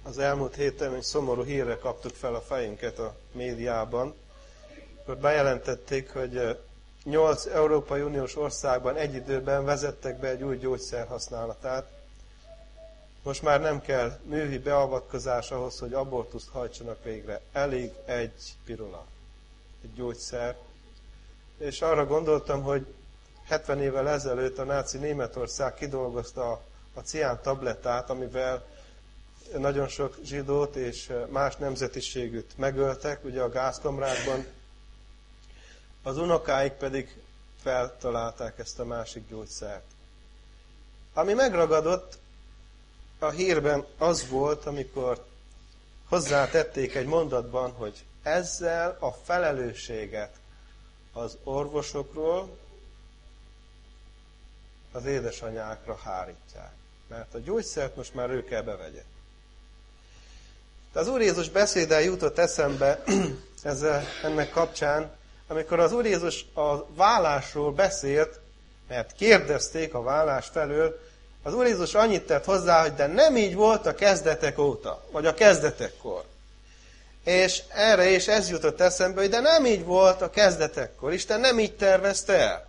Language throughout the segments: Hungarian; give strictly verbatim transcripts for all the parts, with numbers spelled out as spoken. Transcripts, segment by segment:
Az elmúlt héten egy szomorú hírre kaptuk fel a fejünket a médiában, akkor bejelentették, hogy nyolc Európai Uniós országban egy időben vezettek be egy új gyógyszer használatát. Most már nem kell művi beavatkozás ahhoz, hogy abortuszt hajtsanak végre. Elég egy pirula, egy gyógyszer. És arra gondoltam, hogy hetven évvel ezelőtt a náci Németország kidolgozta a, a cián tablettát, amivel nagyon sok zsidót és más nemzetiségűt megöltek, ugye a gázkamrákban. Az unokáik pedig feltalálták ezt a másik gyógyszert. Ami megragadott a hírben az volt, amikor hozzátették egy mondatban, hogy ezzel a felelősséget az orvosokról az édesanyákra hárítják. Mert a gyógyszert most már ő kell bevegye. De az Úr Jézus beszéddel jutott eszembe ezzel, ennek kapcsán, amikor az Úr Jézus a vállásról beszélt, mert kérdezték a vállás felől, az Úr Jézus annyit tett hozzá, hogy de nem így volt a kezdetek óta, vagy a kezdetekkor. És erre is ez jutott eszembe, hogy de nem így volt a kezdetekkor. Isten nem így tervezte el.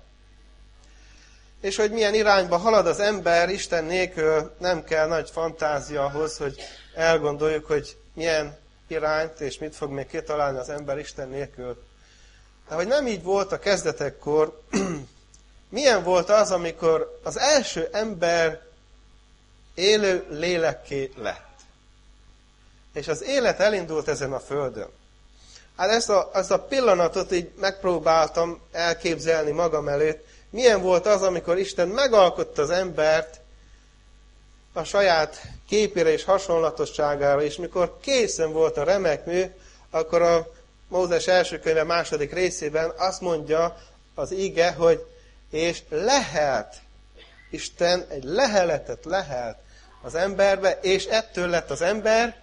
És hogy milyen irányba halad az ember, Isten nélkül nem kell nagy fantázia ahhoz, hogy elgondoljuk, hogy milyen irányt és mit fog még kitalálni az ember Isten nélkül. De hogy nem így volt a kezdetekkor, milyen volt az, amikor az első ember élő lélekké lett. És az élet elindult ezen a földön. Hát ezt a, ezt a pillanatot így megpróbáltam elképzelni magam előtt. Milyen volt az, amikor Isten megalkotta az embert a saját képére és hasonlatosságára, és mikor készen volt a remek mű, akkor a Mózes első könyve második részében azt mondja az ige, hogy és lehelt, Isten egy leheletet lehelt az emberbe, és ettől lett az ember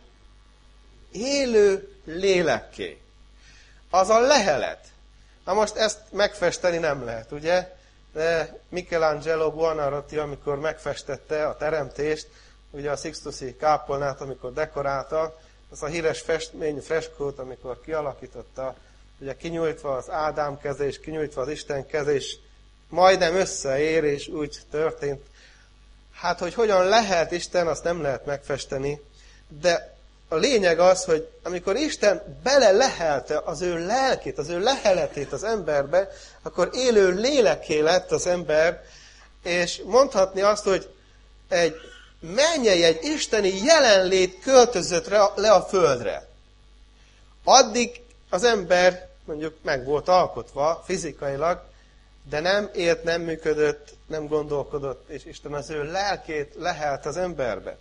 élő lélekké. Az a lehelet. Na most ezt megfesteni nem lehet, ugye? De Michelangelo Buonarroti, amikor megfestette a teremtést, ugye a Sixtusi kápolnát, amikor dekorálta, az a híres festmény, freskót, amikor kialakította, ugye kinyújtva az Ádám keze, és kinyújtva az Isten keze, és majdnem összeér, és úgy történt. Hát, hogy hogyan lehet Isten, azt nem lehet megfesteni, de a lényeg az, hogy amikor Isten bele lehelte az ő lelkét, az ő leheletét az emberbe, akkor élő lélekké lett az ember, és mondhatni azt, hogy egy mennyei, egy isteni jelenlét költözött le a földre. Addig az ember mondjuk meg volt alkotva fizikailag, de nem élt, nem működött, nem gondolkodott, és Isten az ő lelkét lehelt az emberbe.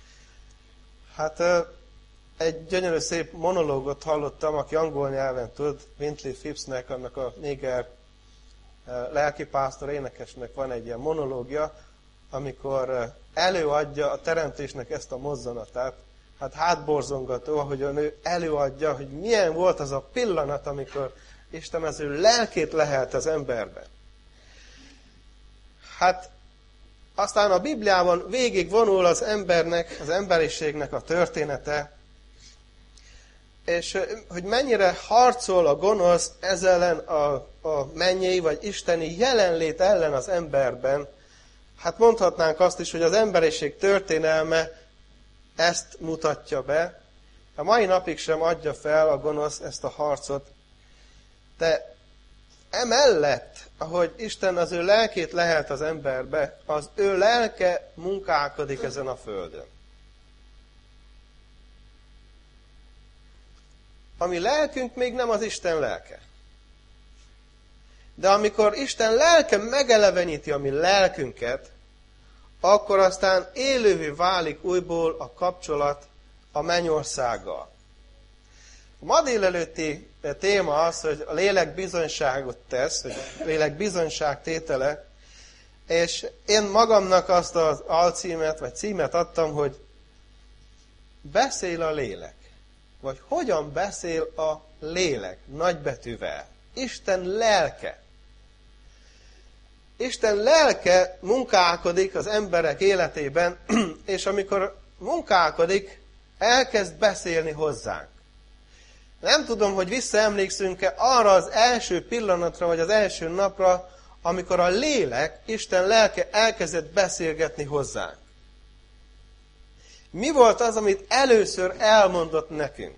Hát egy gyönyörű szép monológot hallottam, aki angol nyelven tud, Wintley Phippsnek, annak a néger lelkipásztor énekesnek van egy ilyen monológia, amikor előadja a teremtésnek ezt a mozzanatát. Hát hátborzongató, ahogyan ő előadja, hogy milyen volt az a pillanat, amikor Isten az ő lelkét lehelt az emberben. Hát aztán a Bibliában végig vonul az embernek, az emberiségnek a története, és hogy mennyire harcol a gonosz ez ellen a, a mennyei vagy isteni jelenlét ellen az emberben. Hát mondhatnánk azt is, hogy az emberiség történelme ezt mutatja be. A mai napig sem adja fel a gonosz ezt a harcot. De emellett, ahogy Isten az ő lelkét lehelt az emberbe, az ő lelke munkálkodik ezen a földön. A mi lelkünk még nem az Isten lelke. De amikor Isten lelke megeleveníti a mi lelkünket, akkor aztán élővé válik újból a kapcsolat a mennyországgal. A ma délelőtti téma az, hogy a lélek bizonyságot tesz, hogy a lélek bizonyságtétele, és én magamnak azt az alcímet, vagy címet adtam, hogy beszél a lélek. Vagy hogyan beszél a lélek nagybetűvel. Isten lelke. Isten lelke munkálkodik az emberek életében, és amikor munkálkodik, elkezd beszélni hozzánk. Nem tudom, hogy visszaemlékszünk-e arra az első pillanatra, vagy az első napra, amikor a lélek, Isten lelke elkezdett beszélgetni hozzánk. Mi volt az, amit először elmondott nekünk?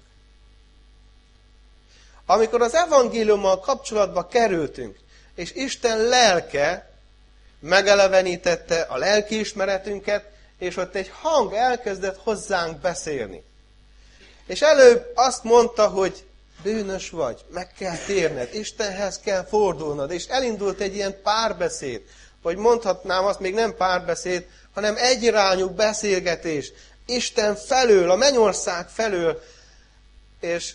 Amikor az evangéliummal kapcsolatba kerültünk, és Isten lelke megelevenítette a lelkiismeretünket, és ott egy hang elkezdett hozzánk beszélni. És előbb azt mondta, hogy bűnös vagy, meg kell térned, Istenhez kell fordulnod, és elindult egy ilyen párbeszéd, vagy mondhatnám azt, még nem párbeszéd, hanem egyirányú beszélgetés, Isten felől, a mennyország felől, és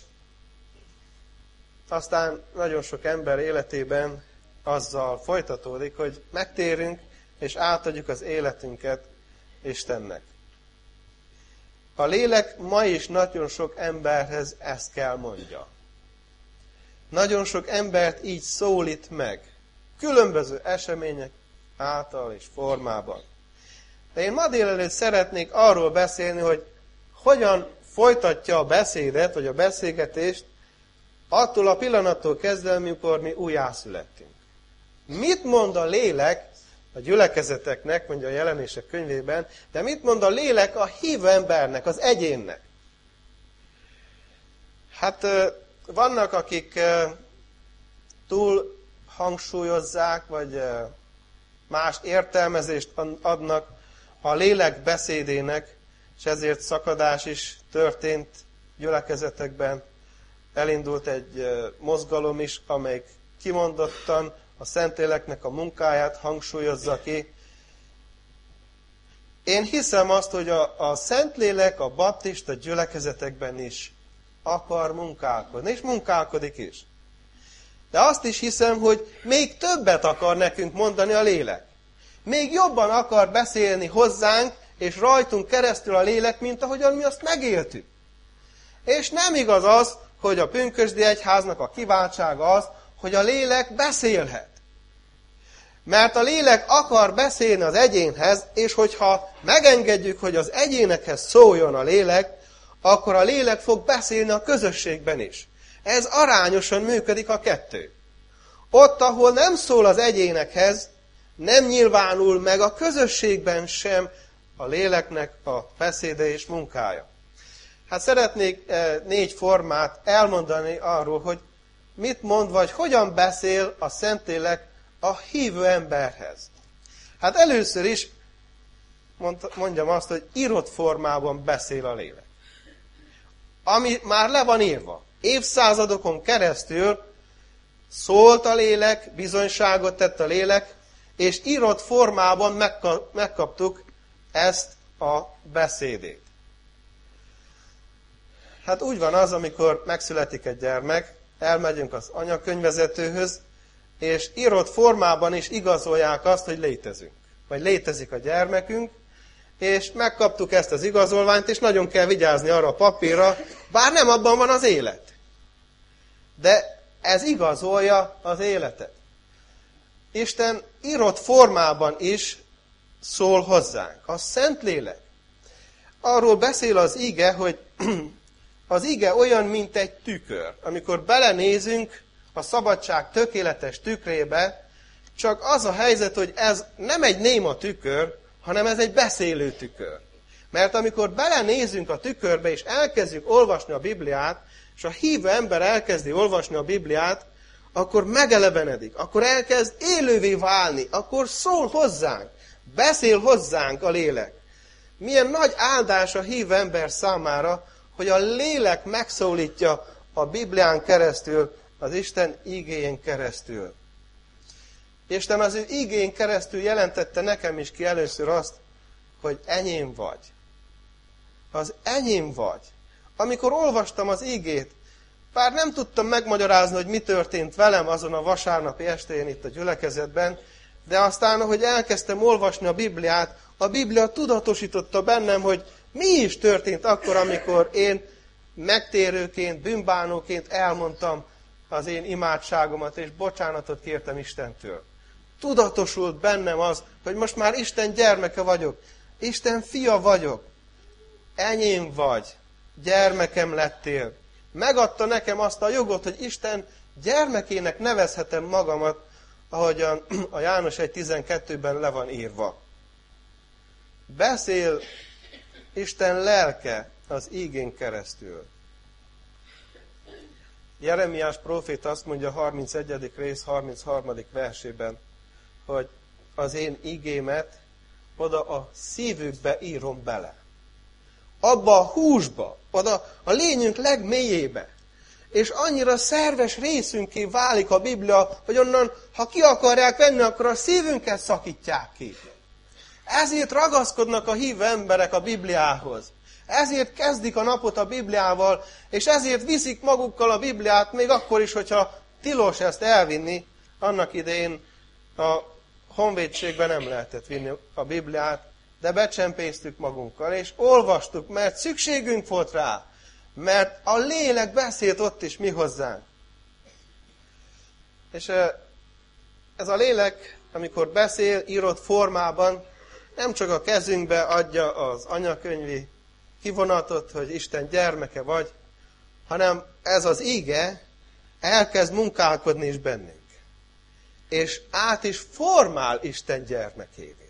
aztán nagyon sok ember életében azzal folytatódik, hogy megtérünk, és átadjuk az életünket Istennek. A lélek ma is nagyon sok emberhez ezt kell mondja. Nagyon sok embert így szólít meg, különböző események által és formában. De én ma délelőtt szeretnék arról beszélni, hogy hogyan folytatja a beszédet, vagy a beszélgetést attól a pillanattól kezdve, amikor mi újjászülettünk. Mit mond a lélek a gyülekezeteknek, mondja a Jelenések könyvében, de mit mond a lélek a hívő embernek, az egyénnek? Hát vannak, akik túl hangsúlyozzák, vagy más értelmezést adnak a lélek beszédének, és ezért szakadás is történt gyülekezetekben. Elindult egy mozgalom is, amelyik kimondottan a Szentléleknek a munkáját hangsúlyozza ki. Én hiszem azt, hogy a, a Szentlélek a baptista gyülekezetekben is akar munkálkodni, és munkálkodik is. De azt is hiszem, hogy még többet akar nekünk mondani a lélek. Még jobban akar beszélni hozzánk, és rajtunk keresztül a lélek, mint ahogyan mi azt megéltük. És nem igaz az, hogy a pünkösdi egyháznak a kiváltsága az, hogy a lélek beszélhet. Mert a lélek akar beszélni az egyénhez, és hogyha megengedjük, hogy az egyénekhez szóljon a lélek, akkor a lélek fog beszélni a közösségben is. Ez arányosan működik a kettő. Ott, ahol nem szól az egyénekhez, nem nyilvánul meg a közösségben sem a léleknek a beszéde és munkája. Hát szeretnék négy formát elmondani arról, hogy mit mond, vagy hogyan beszél a Szentlélek a hívő emberhez. Hát először is mondjam azt, hogy írott formában beszél a lélek. Ami már le van írva. Évszázadokon keresztül szólt a lélek, bizonyságot tett a lélek, és írott formában megkaptuk ezt a beszédét. Hát úgy van az, amikor megszületik egy gyermek, elmegyünk az anyakönyvvezetőhöz, és írott formában is igazolják azt, hogy létezünk. Vagy létezik a gyermekünk, és megkaptuk ezt az igazolványt, és nagyon kell vigyázni arra a papírra, bár nem abban van az élet. De ez igazolja az életet. Isten írott formában is szól hozzánk. A Szentlélek. Arról beszél az ige, hogy az ige olyan, mint egy tükör. Amikor belenézünk a szabadság tökéletes tükrébe, csak az a helyzet, hogy ez nem egy néma tükör, hanem ez egy beszélő tükör. Mert amikor belenézünk a tükörbe, és elkezdjük olvasni a Bibliát, és a hívő ember elkezdi olvasni a Bibliát, akkor megelevenedik, akkor elkezd élővé válni, akkor szól hozzánk, beszél hozzánk a lélek. Milyen nagy áldás a hívő ember számára, hogy a lélek megszólítja a Biblián keresztül, az Isten igéjén keresztül. Isten az ő igéjén keresztül jelentette nekem is ki először azt, hogy enyém vagy. Az enyém vagy. Amikor olvastam az igét, bár nem tudtam megmagyarázni, hogy mi történt velem azon a vasárnapi estén itt a gyülekezetben, de aztán, ahogy elkezdtem olvasni a Bibliát, a Biblia tudatosította bennem, hogy mi is történt akkor, amikor én megtérőként, bűnbánóként elmondtam az én imádságomat, és bocsánatot kértem Istentől. Tudatosult bennem az, hogy most már Isten gyermeke vagyok, Isten fia vagyok, enyém vagy, gyermekem lettél. Megadta nekem azt a jogot, hogy Isten gyermekének nevezhetem magamat, ahogyan a János egy tizenkettőben le van írva. Beszél Isten lelke az ígén keresztül. Jeremiás próféta azt mondja a harmincegyedik rész harmincharmadik versében, hogy az én ígémet oda a szívükbe írom bele. Abba a húsba, oda a lényünk legmélyébe. És annyira szerves részünké válik a Biblia, hogy onnan, ha ki akarják venni, akkor a szívünket szakítják ki. Ezért ragaszkodnak a hívő emberek a Bibliához. Ezért kezdik a napot a Bibliával, és ezért viszik magukkal a Bibliát, még akkor is, hogyha tilos ezt elvinni. Annak idején a honvédségben nem lehetett vinni a Bibliát, de becsempésztük magunkkal, és olvastuk, mert szükségünk volt rá, mert a lélek beszélt ott is mi hozzánk. És ez a lélek, amikor beszél, írott formában, nem csak a kezünkbe adja az anyakönyvi kivonatot, hogy Isten gyermeke vagy, hanem ez az íge elkezd munkálkodni is bennünk. És át is formál Isten gyermekévé.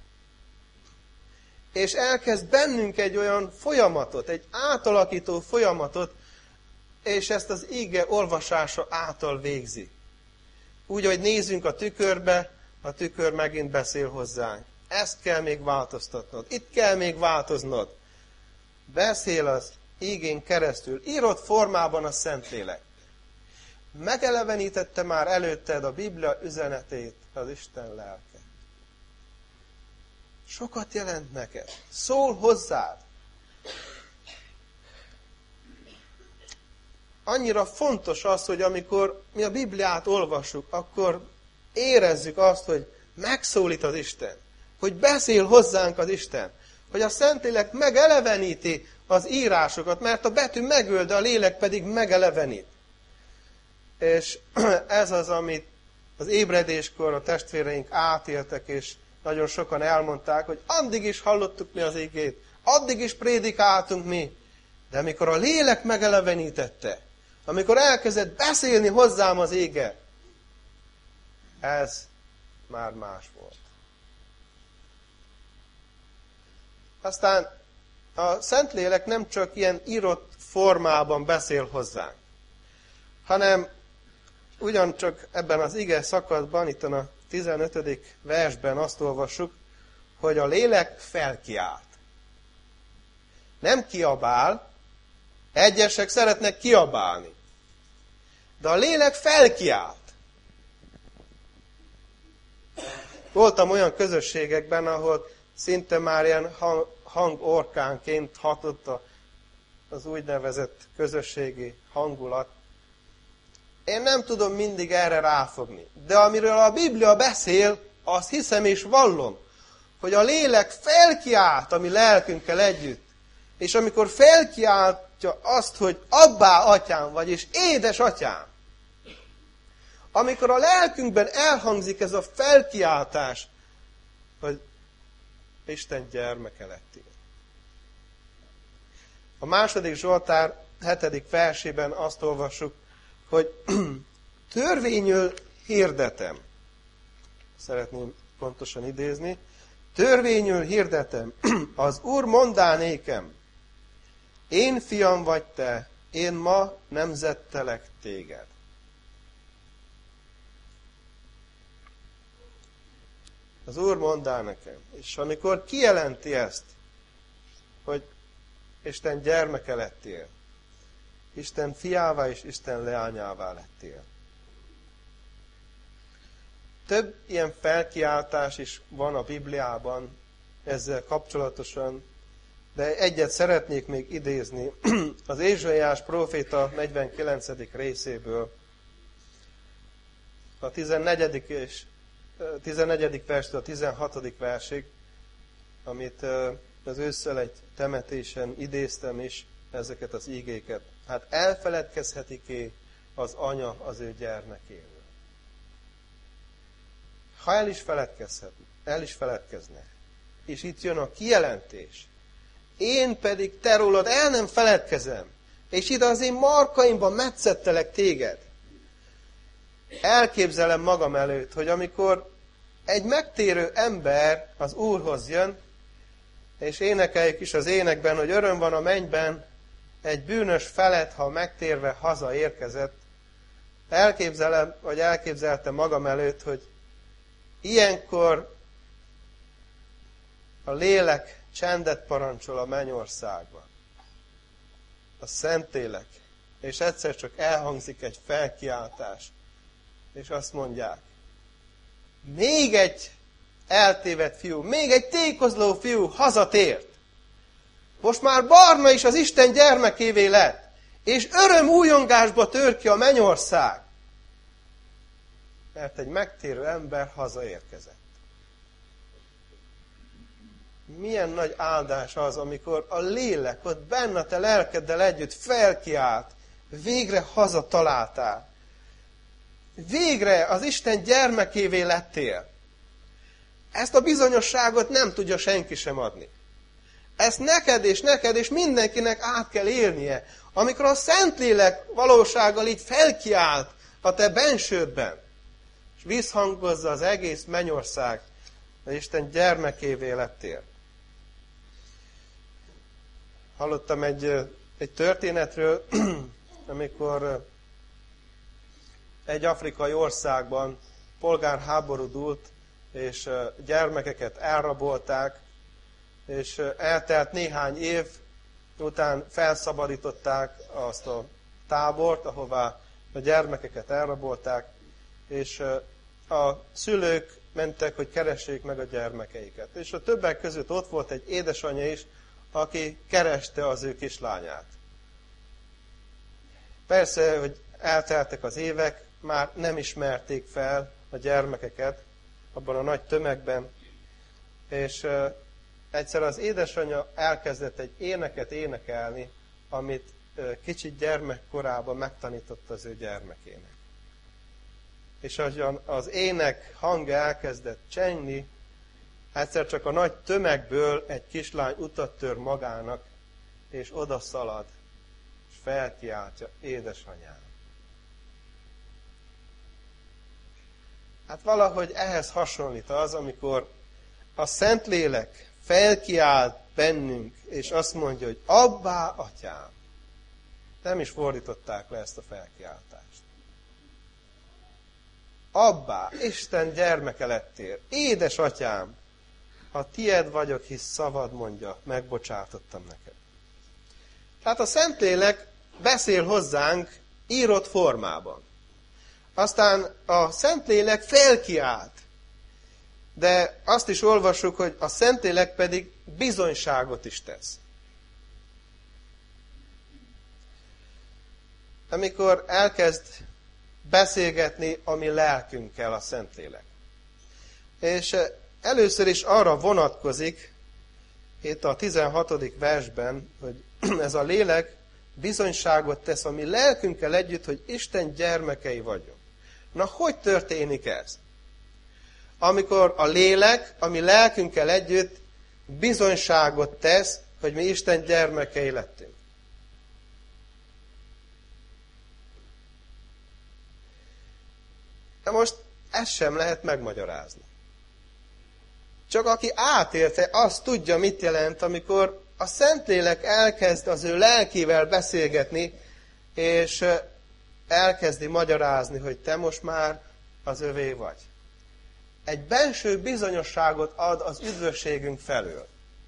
És elkezd bennünk egy olyan folyamatot, egy átalakító folyamatot, és ezt az íge olvasása által végzi. Úgy, hogy nézzünk a tükörbe, a tükör megint beszél hozzánk. Ezt kell még változtatnod, itt kell még változnod. Beszél az ígén keresztül, írott formában a Szentlélek. Megelevenítette már előtted a Biblia üzenetét az Isten lelke. Sokat jelent neked. Szól hozzád. Annyira fontos az, hogy amikor mi a Bibliát olvassuk, akkor érezzük azt, hogy megszólít az Isten. Hogy beszél hozzánk az Isten. Hogy a Szentlélek megeleveníti az írásokat, mert a betű megöl, de a lélek pedig megelevenít. És ez az, amit az ébredéskor a testvéreink átéltek, és nagyon sokan elmondták, hogy addig is hallottuk mi az igét, addig is prédikáltunk mi, de amikor a lélek megelevenítette, amikor elkezdett beszélni hozzám az ége, ez már más volt. Aztán a Szentlélek nem csak ilyen írott formában beszél hozzánk, hanem ugyancsak ebben az ige szakaszban, itt a tizenötödik versben azt olvassuk, hogy a lélek felkiált. Nem kiabál, egyesek szeretnek kiabálni, de a lélek felkiált. Voltam olyan közösségekben, ahol szinte már ilyen hangorkánként hatott az úgynevezett közösségi hangulat. Én nem tudom mindig erre ráfogni. De amiről a Biblia beszél, azt hiszem és vallom, hogy a lélek felkiált a mi lelkünkkel együtt. És amikor felkiáltja azt, hogy abbá atyám vagy, és édes atyám, amikor a lelkünkben elhangzik ez a felkiáltás, hogy Isten gyermeke lettél. A második Zsoltár hetedik versében azt olvassuk, hogy törvényül hirdetem. Szeretném pontosan idézni. Törvényül hirdetem. Az Úr mondá nékem, én fiam vagy te, én ma nemzettelek téged. Az Úr mondá nekem. És amikor kijelenti ezt, hogy Isten gyermeke lettél, Isten fiává és Isten leányává lettél. Több ilyen felkiáltás is van a Bibliában ezzel kapcsolatosan, de egyet szeretnék még idézni. Az Ézsaiás próféta negyvenkilencedik részéből, a tizennegyedik és tizennegyedik verstől a tizenhatodik versig, amit az ősszel egy temetésen idéztem is, ezeket az ígéket. Hát elfeledkezhetik-e az anya az ő gyermekéről? Ha el is feledkezhet, el is feledkezne, és itt jön a kijelentés, én pedig te rólad el nem feledkezem, és ide az én markaimban metszettelek téged. Elképzelem magam előtt, hogy amikor egy megtérő ember az Úrhoz jön, és énekeljük is az énekben, hogy öröm van a mennyben egy bűnös felett, ha megtérve hazaérkezett. Elképzelem, vagy elképzeltem magam előtt, hogy ilyenkor a lélek csendet parancsol a mennyországban. A Szentlélek. És egyszer csak elhangzik egy felkiáltás. És azt mondják, még egy eltévedt fiú, még egy tékozló fiú hazatért. Most már Barna is az Isten gyermekévé lett, és öröm újongásba tör ki a mennyország. Mert egy megtérő ember hazaérkezett. Milyen nagy áldás az, amikor a lélek ott benne a te lelkeddel együtt felkiált, végre hazataláltál. Végre az Isten gyermekévé lettél. Ezt a bizonyosságot nem tudja senki sem adni. Ezt neked és neked és mindenkinek át kell élnie. Amikor a Szentlélek valósággal így felkiált a te bensődben, és visszhangozza az egész mennyország, hogy Isten gyermekévé lettél. Hallottam egy, egy történetről, amikor egy afrikai országban polgárháború dúlt, és gyermekeket elrabolták, és eltelt néhány év, után felszabadították azt a tábort, ahová a gyermekeket elrabolták, és a szülők mentek, hogy keressék meg a gyermekeiket. És a többek között ott volt egy édesanyja is, aki kereste az ő kislányát. Persze, hogy elteltek az évek, már nem ismerték fel a gyermekeket abban a nagy tömegben, és uh, egyszer az édesanyja elkezdett egy éneket énekelni, amit uh, kicsit gyermekkorában megtanított az ő gyermekének. És ahogyan az ének hangja elkezdett csengni, egyszer csak a nagy tömegből egy kislány utat tör magának, és oda szalad, és felkiáltja, édesanyám. Hát valahogy ehhez hasonlít az, amikor a Szentlélek felkiált bennünk, és azt mondja, hogy abbá, atyám. Nem is fordították le ezt a felkiáltást. Abbá, Isten gyermeke lettél, édes atyám, ha tied vagyok, hisz szavad mondja, megbocsátottam neked. Tehát a Szentlélek beszél hozzánk írott formában. Aztán a Szentlélek felkiált. De azt is olvassuk, hogy a Szentlélek pedig bizonyságot is tesz. Amikor elkezd beszélgetni a mi lelkünkkel a Szentlélek. És először is arra vonatkozik, itt a tizenhatodik versben, hogy ez a lélek bizonyságot tesz a mi lelkünkkel együtt, hogy Isten gyermekei vagyunk. Na, hogy történik ez? Amikor a lélek, a mi lelkünkkel együtt bizonyságot tesz, hogy mi Isten gyermekei lettünk. De most ezt sem lehet megmagyarázni. Csak aki átélte, az tudja, mit jelent, amikor a Szentlélek elkezd az ő lelkével beszélgetni, és elkezdi magyarázni, hogy te most már az övé vagy. Egy benső bizonyosságot ad az üdvösségünk felől.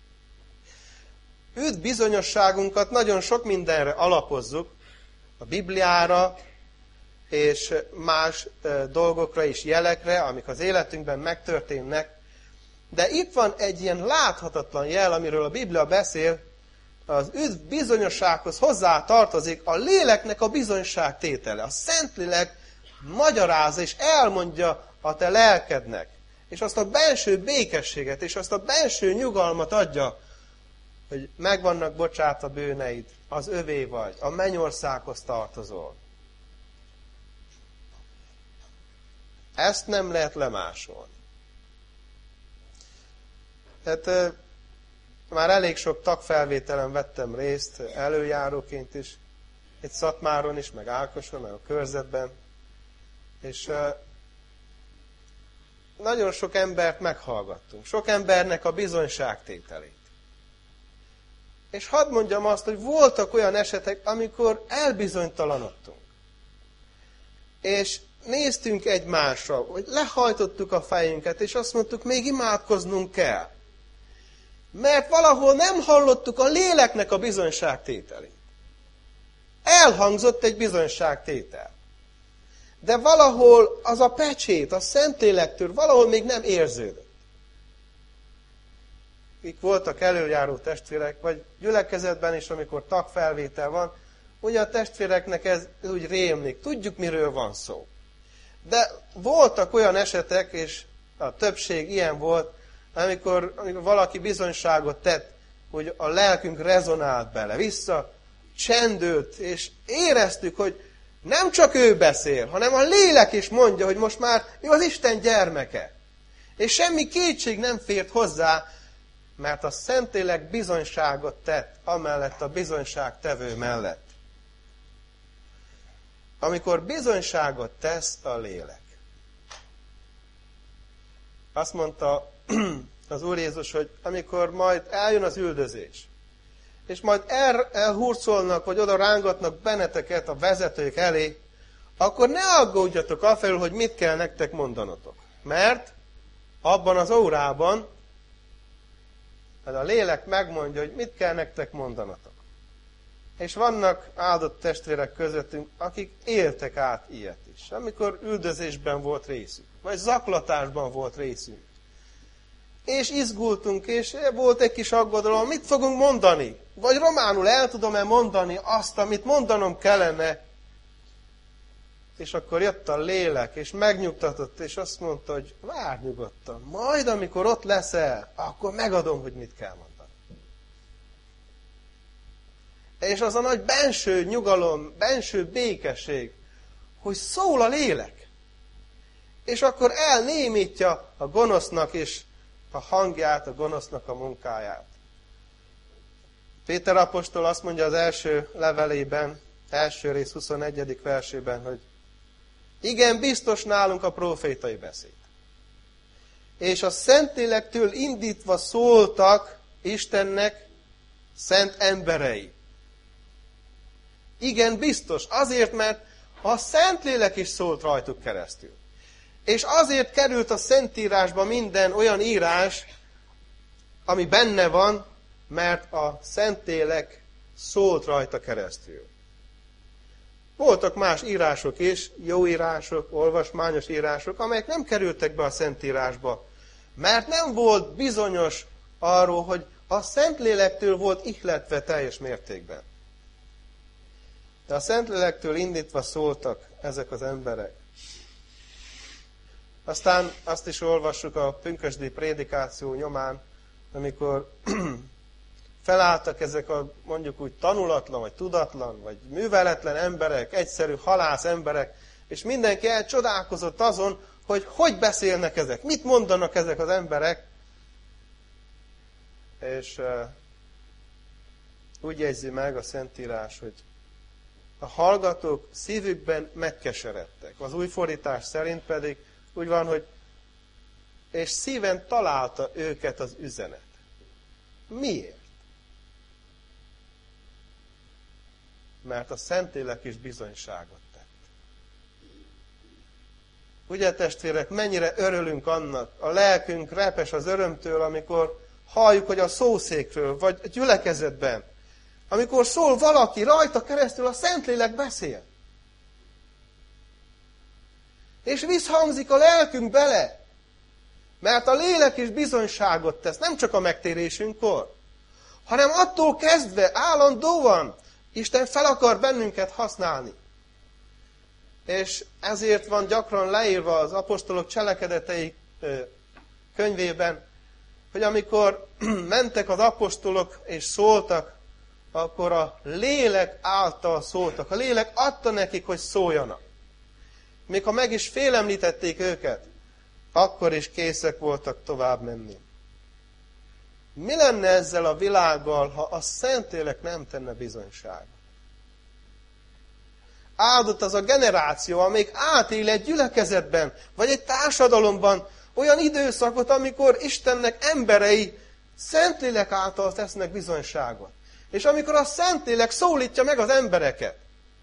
Üdv bizonyosságunkat nagyon sok mindenre alapozzuk, a Bibliára, és más dolgokra is, jelekre, amik az életünkben megtörténnek. De itt van egy ilyen láthatatlan jel, amiről a Biblia beszél, az üdv bizonyossághoz hozzá tartozik a léleknek a bizonyságtétele. A Szentlélek magyarázza és elmondja a te lelkednek, és azt a belső békességet, és azt a belső nyugalmat adja, hogy meg vannak bocsátva bűneid, az övé vagy, a mennyországhoz tartozol. Ezt nem lehet lemásolni. Tehát már elég sok tagfelvételen vettem részt, előjáróként is, itt Szatmáron is, meg Ákoson, meg a körzetben, és nagyon sok embert meghallgattunk, sok embernek a bizonyságtételét. És hadd mondjam azt, hogy voltak olyan esetek, amikor elbizonytalanodtunk. És néztünk egymásra, hogy lehajtottuk a fejünket, és azt mondtuk, még imádkoznunk kell. Mert valahol nem hallottuk a léleknek a bizonyságtételét. Elhangzott egy bizonyságtétel. De valahol az a pecsét, a Szentlélektől valahol még nem érződött. Itt voltak előjáró testvérek, vagy gyülekezetben is, amikor tagfelvétel van, ugye a testvéreknek ez úgy rémlik, tudjuk, miről van szó. De voltak olyan esetek, és a többség ilyen volt, amikor, amikor valaki bizonyságot tett, hogy a lelkünk rezonált bele, vissza csendült, és éreztük, hogy nem csak ő beszél, hanem a lélek is mondja, hogy most már ő az Isten gyermeke. És semmi kétség nem fért hozzá, mert a Szentlélek bizonyságot tett, amellett a bizonyságtevő mellett. Amikor bizonyságot tesz a lélek. Azt mondta az Úr Jézus, hogy amikor majd eljön az üldözés, és majd el, elhurcolnak, vagy oda rángatnak benneteket a vezetők elé, akkor ne aggódjatok afelől, hogy mit kell nektek mondanotok. Mert abban az órában a lélek megmondja, hogy mit kell nektek mondanatok. És vannak áldott testvérek közöttünk, akik éltek át ilyet is. Amikor üldözésben volt részünk, vagy zaklatásban volt részünk. És izgultunk, és volt egy kis aggodalom, mit fogunk mondani? Vagy románul el tudom-e mondani azt, amit mondanom kellene? És akkor jött a lélek, és megnyugtatott, és azt mondta, hogy várj nyugodtan, majd amikor ott leszel, akkor megadom, hogy mit kell mondani. És az a nagy benső nyugalom, benső békesség, hogy szól a lélek. És akkor elnémítja a gonosznak is a hangját, a gonosznak a munkáját. Péter apostol azt mondja az első levelében, első rész huszonegyedik versében, hogy igen, biztos nálunk a prófétai beszéd. És a Szentlélektől indítva szóltak Istennek szent emberei. Igen, biztos. Azért, mert a Szentlélek is szólt rajtuk keresztül. És azért került a Szentírásba minden olyan írás, ami benne van, mert a Szentlélek szólt rajta keresztül. Voltak más írások is, jó írások, olvasmányos írások, amelyek nem kerültek be a Szentírásba, mert nem volt bizonyos arról, hogy a Szentlélektől volt ihletve teljes mértékben. De a Szentlélektől indítva szóltak ezek az emberek. Aztán azt is olvassuk a pünkösdi prédikáció nyomán, amikor felálltak ezek a mondjuk úgy tanulatlan, vagy tudatlan, vagy műveletlen emberek, egyszerű halász emberek, és mindenki elcsodálkozott azon, hogy hogy beszélnek ezek, mit mondanak ezek az emberek. És uh, úgy jegyzi meg a Szentírás, hogy a hallgatók szívükben megkeseredtek. Az új fordítás szerint pedig úgy van, hogy és szíven találta őket az üzenet. Miért? Mert a Szentlélek is bizonyságot tett. Ugye testvérek, mennyire örülünk annak, a lelkünk repes az örömtől, amikor halljuk, hogy a szószékről, vagy a gyülekezetben, amikor szól valaki, rajta keresztül a Szentlélek beszél. És visszhangzik a lelkünk bele, mert a lélek is bizonyságot tesz, nem csak a megtérésünkkor, hanem attól kezdve állandóan Isten fel akar bennünket használni. És ezért van gyakran leírva az apostolok cselekedetei könyvében, hogy amikor mentek az apostolok és szóltak, akkor a lélek által szóltak. A lélek adta nekik, hogy szóljanak. Még ha meg is félemlítették őket, akkor is készek voltak tovább menni. Mi lenne ezzel a világgal, ha a Szentlélek nem tenne bizonyságot? Áldott az a generáció, amelyik átél egy gyülekezetben, vagy egy társadalomban olyan időszakot, amikor Istennek emberei Szentlélek által tesznek bizonyságot. És amikor a Szentlélek szólítja meg az embereket.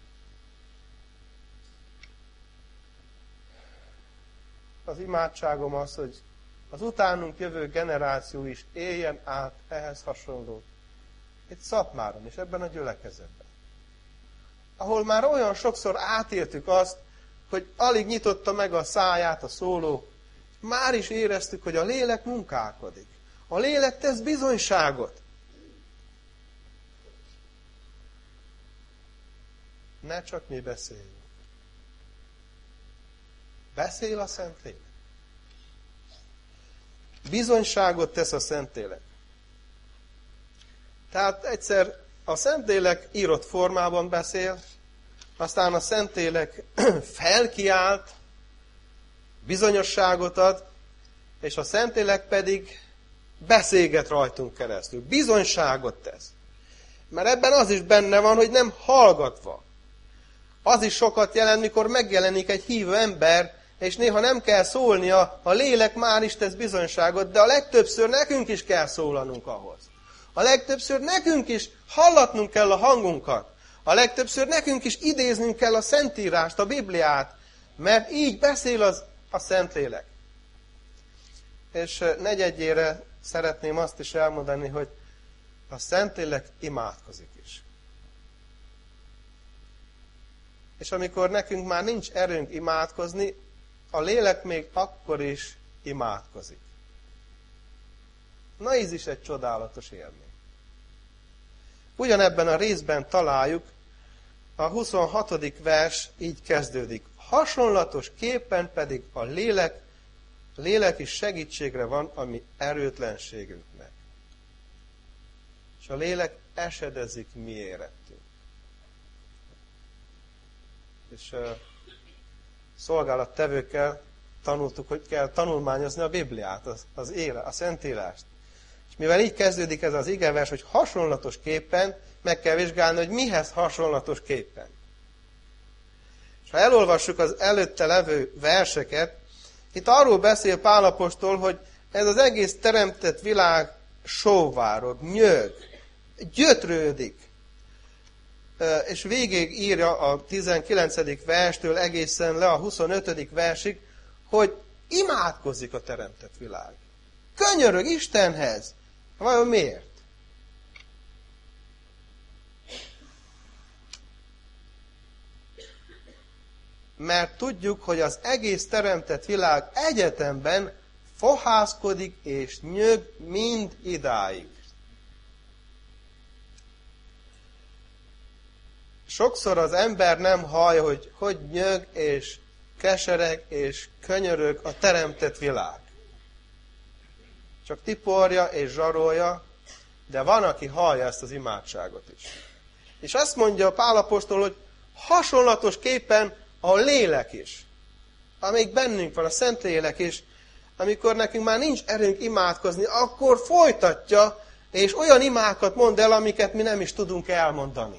Az imádságom az, hogy az utánunk jövő generáció is éljen át ehhez hasonló. Itt Szatmáron és ebben a gyülekezetben. Ahol már olyan sokszor átéltük azt, hogy alig nyitotta meg a száját a szóló, már is éreztük, hogy a lélek munkálkodik. A lélek tesz bizonyságot. Ne csak mi beszéljünk. Beszél a Szentlélek. Bizonyságot tesz a Szentlélek. Tehát egyszer a Szentlélek írott formában beszél, aztán a Szentlélek felkiált, bizonyosságot ad, és a Szentlélek pedig beszélget rajtunk keresztül. Bizonyságot tesz. Mert ebben az is benne van, hogy nem hallgatva. Az is sokat jelent, mikor megjelenik egy hívő ember, és néha nem kell szólnia, a lélek már is tesz bizonyságot, de a legtöbbször nekünk is kell szólanunk ahhoz. A legtöbbször nekünk is hallatnunk kell a hangunkat. A legtöbbször nekünk is idéznünk kell a Szentírást, a Bibliát, mert így beszél az, a Szentlélek. És negyedjére szeretném azt is elmondani, hogy a Szentlélek imádkozik is. És amikor nekünk már nincs erőnk imádkozni, a lélek még akkor is imádkozik. Na ez is egy csodálatos élmény. Ugyanebben a részben találjuk, a huszonhatodik vers így kezdődik. Hasonlatos képen pedig a lélek, a lélek is segítségre van a mi erőtlenségünknek. És a lélek esedezik mi érettünk. És uh, szolgálattevőkkel tanultuk, hogy kell tanulmányozni a Bibliát, az, az ére, a Szentírást. És mivel így kezdődik ez az igevers, hogy hasonlatos képpen, meg kell vizsgálni, hogy mihez hasonlatos képpen. És ha elolvassuk az előtte levő verseket, itt arról beszél Pál apostol, hogy ez az egész teremtett világ sóvárog, nyög, gyötrődik. És végig írja a tizenkilencedik verstől egészen le a huszonötödik versig, hogy imádkozik a teremtett világ. Könyörög Istenhez. Vajon miért? Mert tudjuk, hogy az egész teremtett világ egyetemben fohászkodik és nyög mind idáig. Sokszor az ember nem hallja, hogy hogy nyög és kesereg és könyörög a teremtett világ. Csak tiporja és zsarolja, de van, aki hallja ezt az imádságot is. És azt mondja Pál apostol, hogy hasonlatos képen a lélek is, amíg bennünk van a Szentlélek is, amikor nekünk már nincs erőnk imádkozni, akkor folytatja, és olyan imákat mond el, amiket mi nem is tudunk elmondani.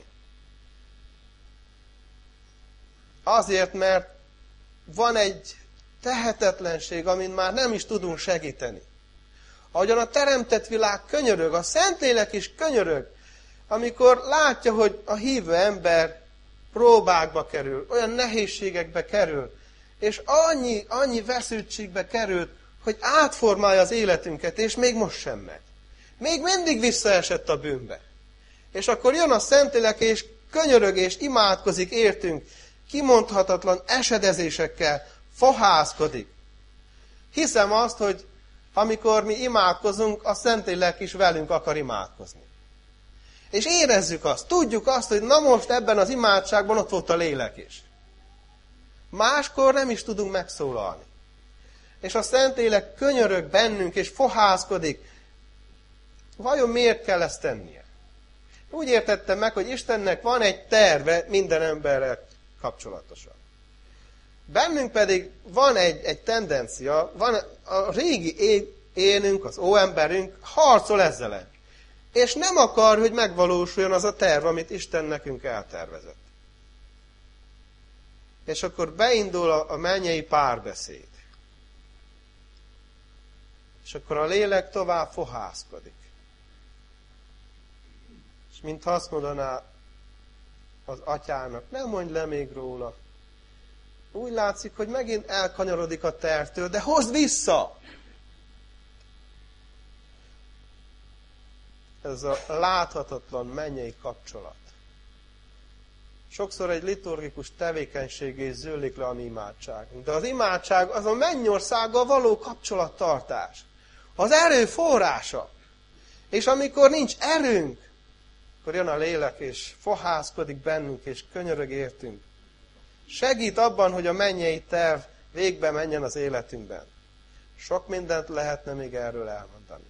Azért, mert van egy tehetetlenség, amin már nem is tudunk segíteni. Ahogyan a teremtett világ könyörög, a Szentlélek is könyörög, amikor látja, hogy a hívő ember próbákba kerül, olyan nehézségekbe kerül, és annyi, annyi feszültségbe került, hogy átformálja az életünket, és még most sem megy. Még mindig visszaesett a bűnbe. És akkor jön a Szentlélek, és könyörög, és imádkozik értünk, kimondhatatlan esedezésekkel, fohászkodik. Hiszem azt, hogy amikor mi imádkozunk, a Szentlélek is velünk akar imádkozni. És érezzük azt, tudjuk azt, hogy na most ebben az imádságban ott volt a lélek is. Máskor nem is tudunk megszólalni. És a Szentlélek könyörög bennünk, és fohászkodik. Vajon miért kell ezt tennie? Úgy értettem meg, hogy Istennek van egy terve minden emberrel kapcsolatosan. Bennünk pedig van egy, egy tendencia, van a régi énünk, az óemberünk harcol ezzel ellen. És nem akar, hogy megvalósuljon az a terv, amit Isten nekünk eltervezett. És akkor beindul a mennyei párbeszéd. És akkor a lélek tovább fohászkodik. És mintha azt mondaná az atyának, nem mondj le még róla. Úgy látszik, hogy megint elkanyarodik a tervtől, de hozd vissza! Ez a láthatatlan mennyei kapcsolat. Sokszor egy liturgikus tevékenységé zőlik le a mi imádságunk. De az imádság az a mennyországgal való kapcsolattartás. Az erő forrása. És amikor nincs erőnk, akkor jön a lélek, és fohászkodik bennünk, és könyörög értünk. Segít abban, hogy a mennyei terv végbe menjen az életünkben. Sok mindent lehetne még erről elmondani.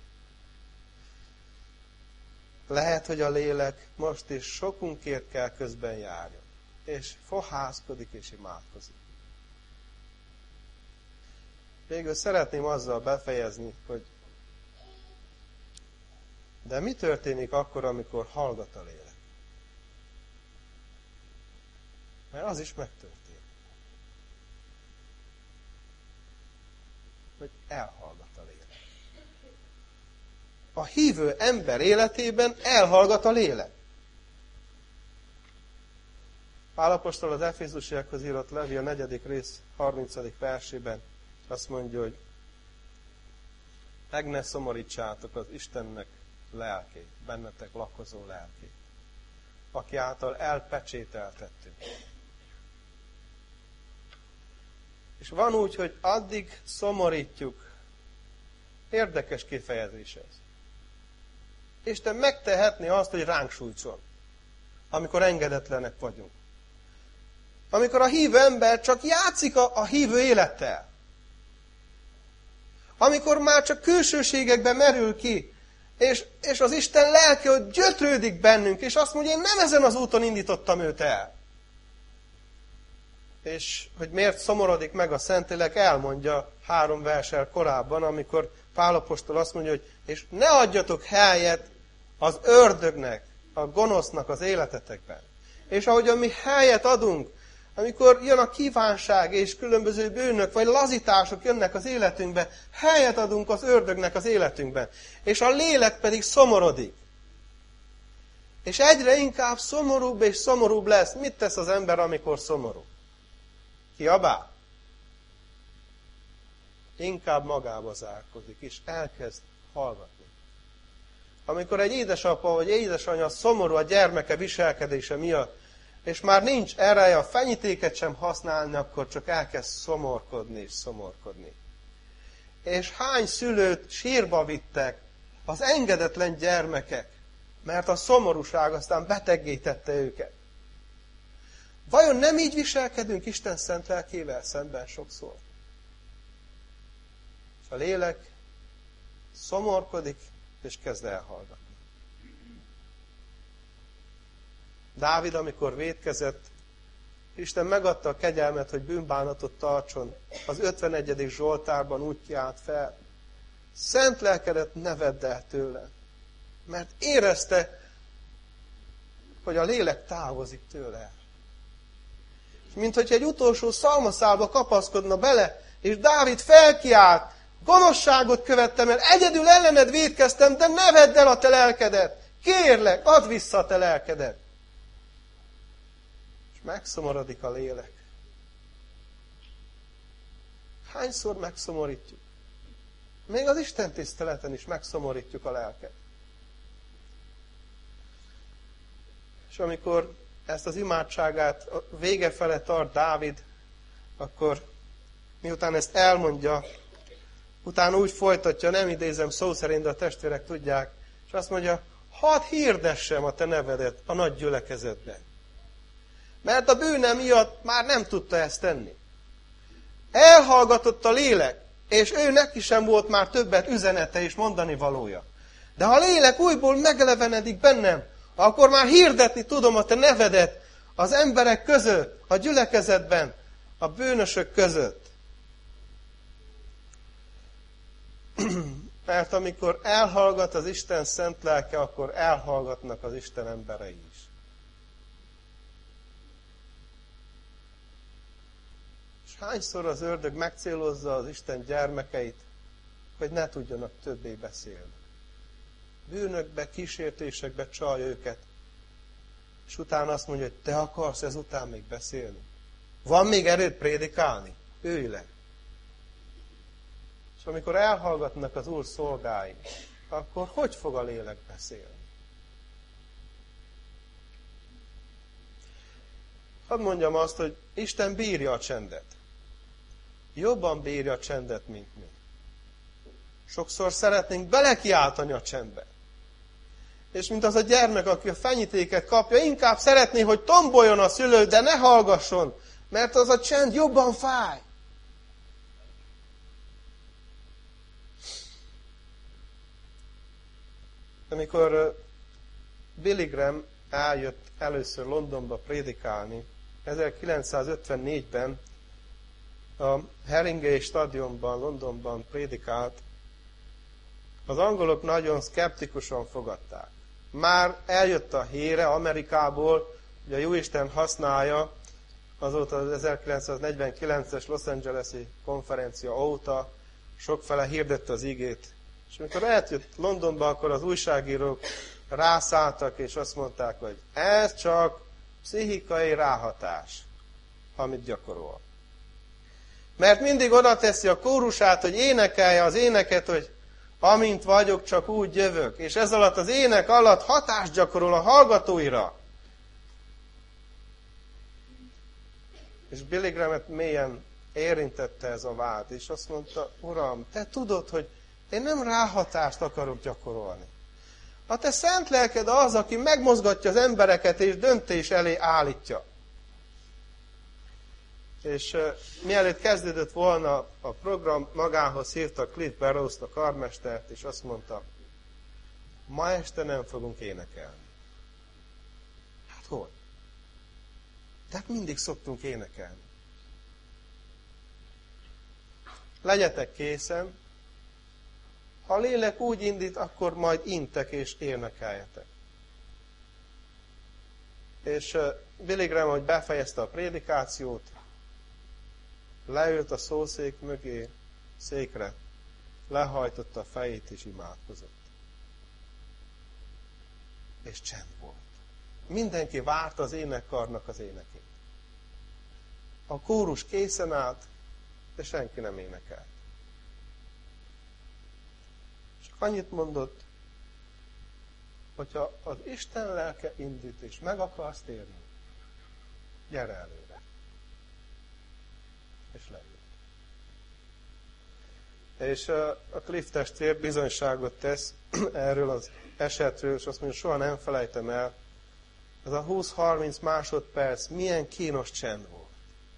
Lehet, hogy a lélek most is sokunkért kell közben járjon. És fohászkodik és imádkozik. Végül szeretném azzal befejezni, hogy de mi történik akkor, amikor hallgat a lélek? Mert az is megtörténik. Hogy elhallgat a lélek. A hívő ember életében elhallgat a lélek. Pál apostol az Efézusiakhoz írott levél negyedik rész harmincadik versében azt mondja, hogy meg ne szomorítsátok az Istennek lelkét, bennetek lakozó lelkét, aki által elpecsételtettünk. És van úgy, hogy addig szomorítjuk. Érdekes kifejezés ez. Isten megtehetné azt, hogy ránk sújtson, amikor engedetlenek vagyunk. Amikor a hívő ember csak játszik a, a hívő élettel. Amikor már csak külsőségekben merül ki, és, és az Isten lelke hogy gyötrődik bennünk, és azt mondja, én nem ezen az úton indítottam őt el. És hogy miért szomorodik meg a Szentlélek, elmondja három versel korábban, amikor Pál apostol azt mondja, hogy és ne adjatok helyet az ördögnek, a gonosznak az életetekben. És ahogyan mi helyet adunk, amikor jön a kívánság és különböző bűnök, vagy lazítások jönnek az életünkbe, helyet adunk az ördögnek az életünkben. És a lélek pedig szomorodik. És egyre inkább szomorúbb és szomorúbb lesz. Mit tesz az ember, amikor szomorú? Kiabál? Inkább magába zárkozik, és elkezd hallgatni. Amikor egy édesapa vagy édesanyja szomorú a gyermeke viselkedése miatt, és már nincs ereje a fenyítéket sem használni, akkor csak elkezd szomorkodni és szomorkodni. És hány szülőt sírba vittek az engedetlen gyermekek, mert a szomorúság aztán beteggé tette őket. Vajon nem így viselkedünk Isten szent lelkével szemben sokszor? És a lélek szomorkodik, és kezd elhallgatni. Dávid, amikor vétkezett, Isten megadta a kegyelmet, hogy bűnbánatot tartson. Az ötvenegyedik Zsoltárban úgy kiált fel. Szent lelkedet ne vedd el tőle. Mert érezte, hogy a lélek távozik tőle. Mint hogy egy utolsó szalmaszálba kapaszkodna bele, és Dávid felkiált, gonoszságot követtem el, egyedül ellened vétkeztem, de ne vedd el a te lelkedet. Kérlek, add vissza a te lelkedet. És megszomorodik a lélek. Hányszor megszomorítjuk? Még az Isten tiszteleten is megszomorítjuk a lelket. És amikor ezt az imádságát vége fele tart Dávid, akkor miután ezt elmondja, utána úgy folytatja, nem idézem szó szerint, de a testvérek tudják, és azt mondja, hadd hirdessem a te nevedet a nagy gyülekezetben. Mert a bűne miatt már nem tudta ezt tenni. Elhallgatott a lélek, és ő neki sem volt már többet üzenete és mondani valója. De ha a lélek újból megelevenedik bennem, akkor már hirdetni tudom a te nevedet az emberek között, a gyülekezetben, a bűnösök között. Mert amikor elhallgat az Isten szent lelke, akkor elhallgatnak az Isten emberei is. És hányszor az ördög megcélozza az Isten gyermekeit, hogy ne tudjanak többé beszélni. Bűnökbe, kísértésekbe csalja őket, és utána azt mondja, hogy te akarsz ezután még beszélni. Van még erőd prédikálni? Ülj le! És amikor elhallgatnak az Úr szolgái, akkor hogy fog a lélek beszélni? Hadd mondjam azt, hogy Isten bírja a csendet. Jobban bírja a csendet, mint mi. Sokszor szeretnénk belekiáltani a csendbe. És mint az a gyermek, aki a fenyítéket kapja, inkább szeretné, hogy tomboljon a szülő, de ne hallgasson, mert az a csend jobban fáj. Amikor Billy Graham eljött először Londonba prédikálni, ezerkilencszázötvennégyben a Haringey stadionban, Londonban prédikált, az angolok nagyon szkeptikusan fogadták. Már eljött a híre Amerikából, hogy a Jóisten használja, azóta az ezerkilencszáznegyvenkilences Los Angeles-i konferencia óta sokfele hirdette az igét. És amikor eljött Londonba, akkor az újságírók rászálltak, és azt mondták, hogy ez csak pszichikai ráhatás, amit gyakorol. Mert mindig oda teszi a kórusát, hogy énekelje az éneket, hogy amint vagyok, csak úgy jövök. És ez alatt az ének alatt hatást gyakorol a hallgatóira. És Billy Graham-et mélyen érintette ez a vád, és azt mondta, Uram, te tudod, hogy én nem ráhatást akarok gyakorolni. A te szent lelked az, aki megmozgatja az embereket, és döntés elé állítja. És uh, mielőtt kezdődött volna a program, magához hívta Cliff Barrows-t, a karmestert, és azt mondta, ma este nem fogunk énekelni. Hát hol? Tehát mindig szoktunk énekelni. Legyetek készen, ha a lélek úgy indít, akkor majd intek és énekeljetek. És uh, Billy Graham, hogy befejezte a prédikációt, leült a szószék mögé, székre, lehajtotta a fejét és imádkozott. És csend volt. Mindenki várta az énekkarnak az énekét. A kórus készen állt, de senki nem énekelt. És annyit mondott, hogyha az Isten lelke indít és meg akarsz térni, gyere előre. És leült. És a Cliff testvér bizonyságot tesz erről az esetről, és azt mondja, soha nem felejtem el, ez a húsz-harminc másodperc milyen kínos csend volt.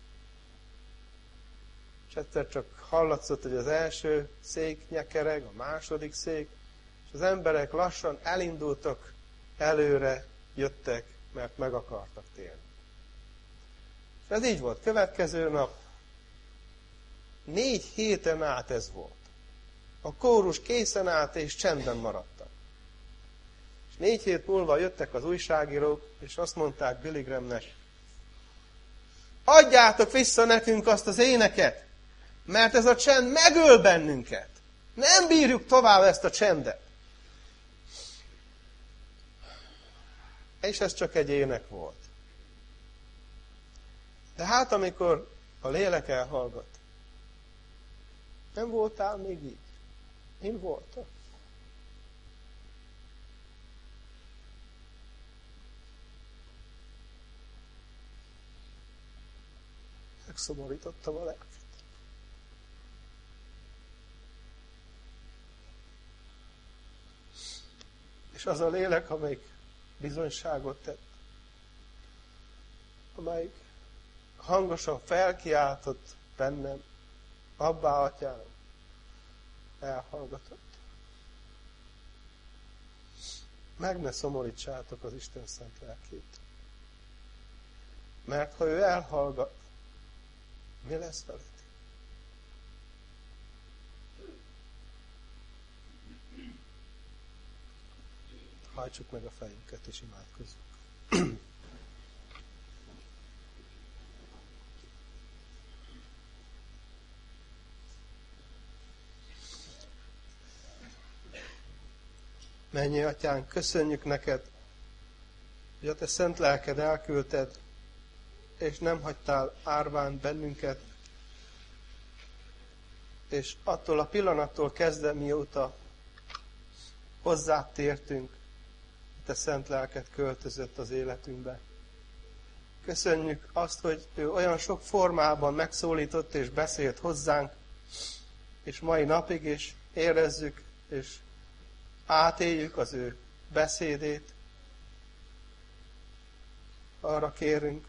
És egyszer csak hallatszott, hogy az első szék nyekereg, a második szék, és az emberek lassan elindultak, előre jöttek, mert meg akartak térni. És ez így volt. Következő nap, négy héten át ez volt. A kórus készen állt, és csendben maradtak. És négy hét múlva jöttek az újságírók, és azt mondták Billy Grahamnek, adjátok vissza nekünk azt az éneket, mert ez a csend megöl bennünket. Nem bírjuk tovább ezt a csendet. És ez csak egy ének volt. De hát amikor a lélek elhallgat, nem voltál még így? Én voltam. Megszomorítottam a lelket. És az a lélek, amelyik bizonyságot tett, amelyik hangosan felkiáltott bennem, Abbá, Atyám, elhallgatott. Meg ne szomorítsátok az Isten szent lelkét. Mert ha ő elhallgat, mi lesz veled? Hajtsuk meg a fejünket és imádkozzunk. Mennyei Atyánk, köszönjük neked, hogy a te szent lelked elküldted, és nem hagytál árván bennünket, és attól a pillanattól kezdve, mióta hozzád tértünk, te szent lelked költözött az életünkbe. Köszönjük azt, hogy ő olyan sok formában megszólított és beszélt hozzánk, és mai napig is érezzük, és átéljük az ő beszédét. Arra kérünk,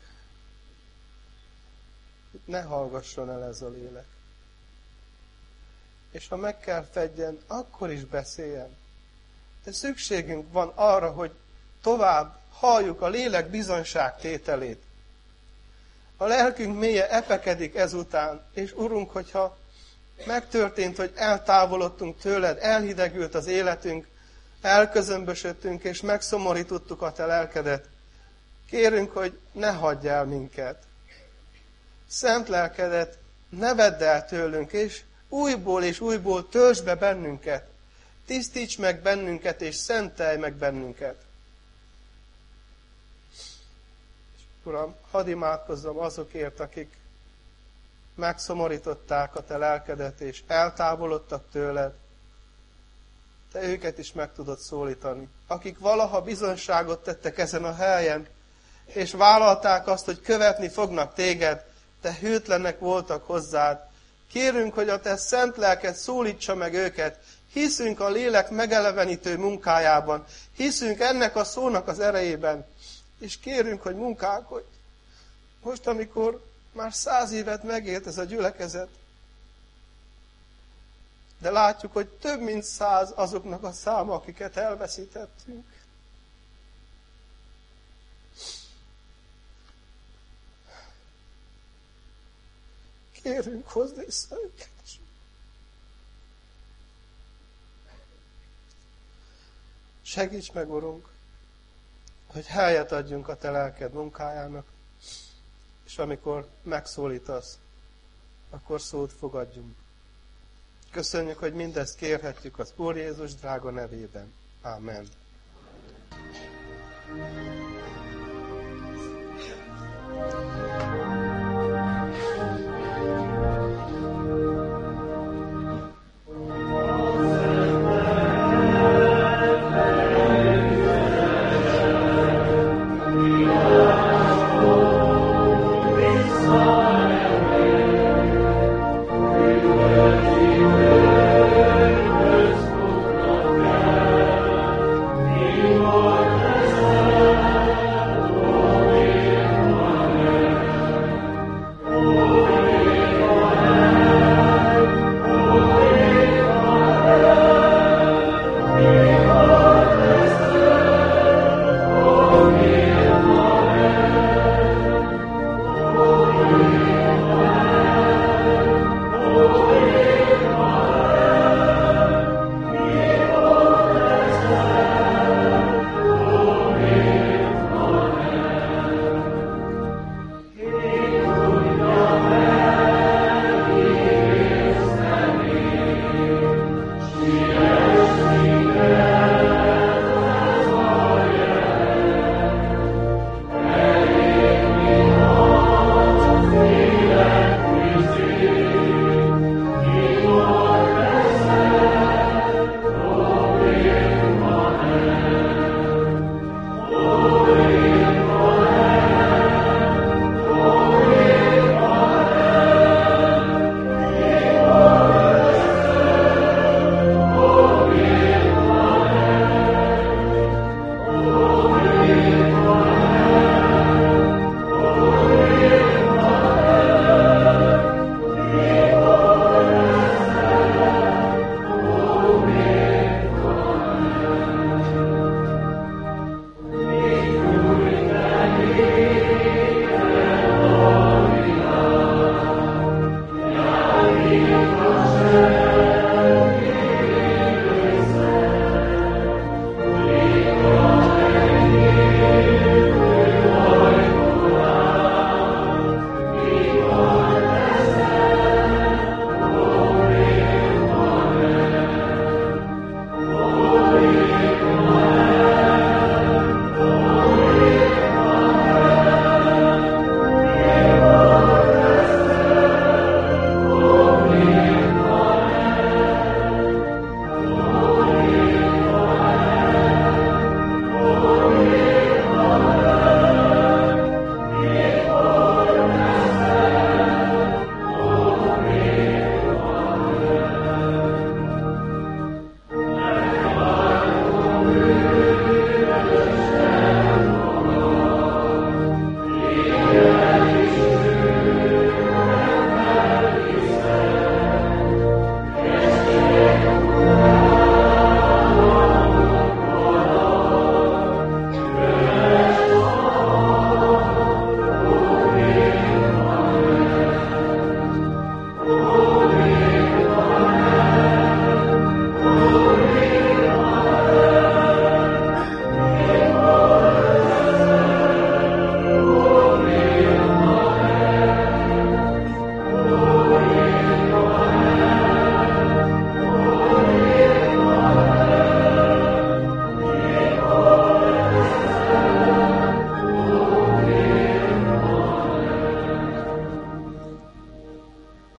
hogy ne hallgasson el ez a lélek. És ha meg kell fedjen, akkor is beszéljen. De szükségünk van arra, hogy tovább halljuk a lélek bizonyságtételét. A lelkünk mélye epekedik ezután, és Urunk, hogyha megtörtént, hogy eltávolodtunk tőled, elhidegült az életünk, elközömbösödtünk, és megszomorítottuk a te lelkedet, kérünk, hogy ne hagyj el minket. Szent lelkedet ne vedd el tőlünk, és újból és újból töltsd be bennünket. Tisztíts meg bennünket, és szentelj meg bennünket. Uram, hadd imádkozzam azokért, akik megszomorították a te lelkedet, és eltávolodtak tőled. Te őket is meg tudod szólítani. Akik valaha bizonyságot tettek ezen a helyen, és vállalták azt, hogy követni fognak téged, te hűtlenek voltak hozzád. Kérünk, hogy a te szent lelked szólítsa meg őket. Hiszünk a lélek megelevenítő munkájában. Hiszünk ennek a szónak az erejében. És kérünk, hogy munkálkodj. Most, amikor már száz évet megélt ez a gyülekezet, de látjuk, hogy több mint száz azoknak a száma, akiket elveszítettünk. Kérünk, hozd vissza őket. Segíts meg, Urunk, hogy helyet adjunk a te lelked munkájának, és amikor megszólítasz, akkor szót fogadjunk. Köszönjük, hogy mindezt kérhetjük az Úr Jézus drága nevében. Amen.